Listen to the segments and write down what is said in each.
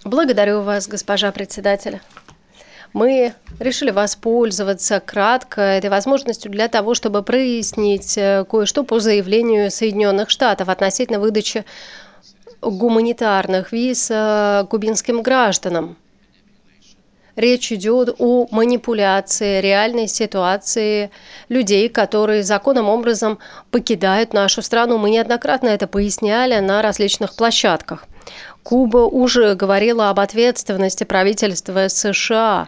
Благодарю вас, госпожа председатель. Мы решили воспользоваться кратко этой возможностью для того, чтобы прояснить кое-что по заявлению Соединенных Штатов относительно выдачи гуманитарных виз кубинским гражданам. Речь идет о манипуляции реальной ситуации людей, которые законным образом покидают нашу страну. Мы неоднократно это поясняли на различных площадках. Куба уже говорила об ответственности правительства США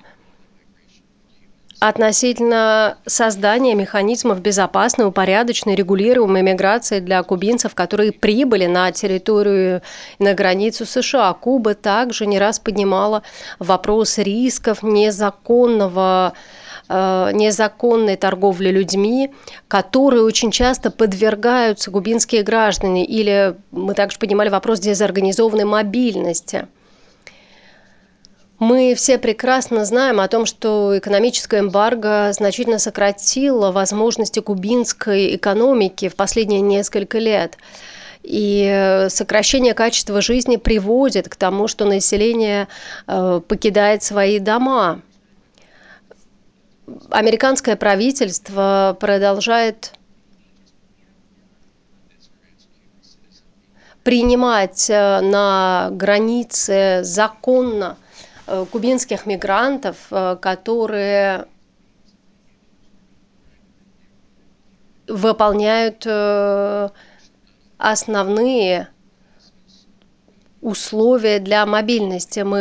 относительно создания механизмов безопасной, упорядоченной, регулируемой миграции для кубинцев, которые прибыли на территорию, на границу США. Куба также не раз поднимала вопрос рисков незаконной торговли людьми, которые очень часто подвергаются кубинские граждане. Или мы также поднимали вопрос дезорганизованной мобильности. Мы все прекрасно знаем о том, что экономическое эмбарго значительно сократило возможности кубинской экономики в последние несколько лет. И сокращение качества жизни приводит к тому, что население покидает свои дома. Американское правительство продолжает принимать на границе законно кубинских мигрантов, которые выполняют основные условия для мобильности. Мы